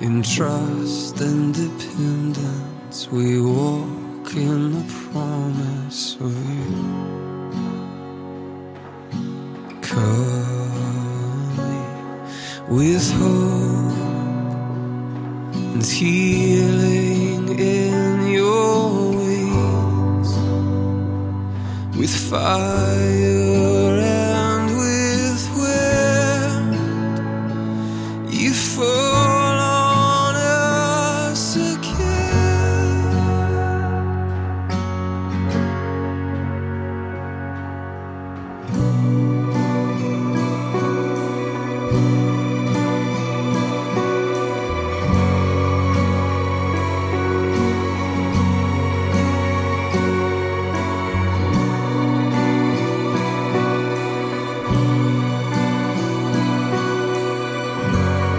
In trust and dependence, we walk in the promise of you. Cover me with hope and healing in your wings, with fire and with wind. You